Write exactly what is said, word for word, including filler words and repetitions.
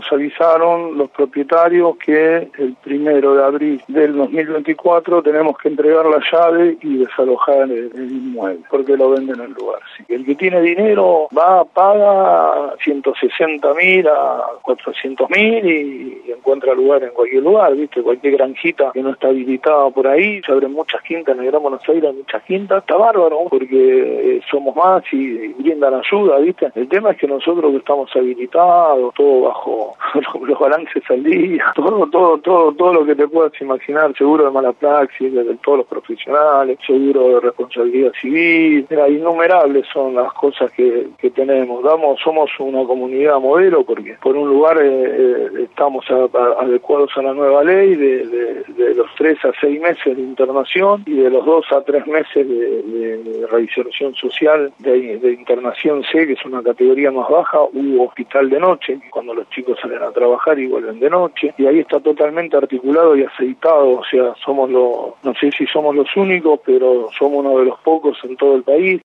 nos avisaron los propietarios que el primero de abril del dos mil veinticuatro tenemos que entregar la llave y desalojar el, el inmueble, porque lo venden en el lugar. Así que el que tiene dinero va, paga ciento sesenta mil a cuatrocientos mil y, y encuentra lugar en cualquier lugar, ¿viste? Cualquier granjita que no está habilitada por ahí, se abren muchas quintas, en el Gran Buenos Aires hay muchas quintas, está bárbaro, porque eh, somos más y, y brindan ayuda, ¿viste? El tema es que nosotros que estamos habilitados, todo bajo los balances al día, todo, todo, todo, todo lo que te puedas imaginar, seguro de mala praxis, de, de todos los profesionales, seguro de responsabilidad civil, mira, innumerables son las cosas que, que tenemos. Damos, somos una comunidad modelo porque por un lugar eh, eh, estamos a, a, adecuados a la nueva ley de, de, de los tres a seis meses de internación y de los dos a tres meses de, de, de reinserción social, de, de internación C, que es una categoría más baja, hubo hospital de noche, cuando los chicos salen a trabajar y vuelven de noche, y ahí está totalmente articulado y aceitado, o sea, somos los, no sé si somos los únicos, pero somos uno de los pocos en todo el país.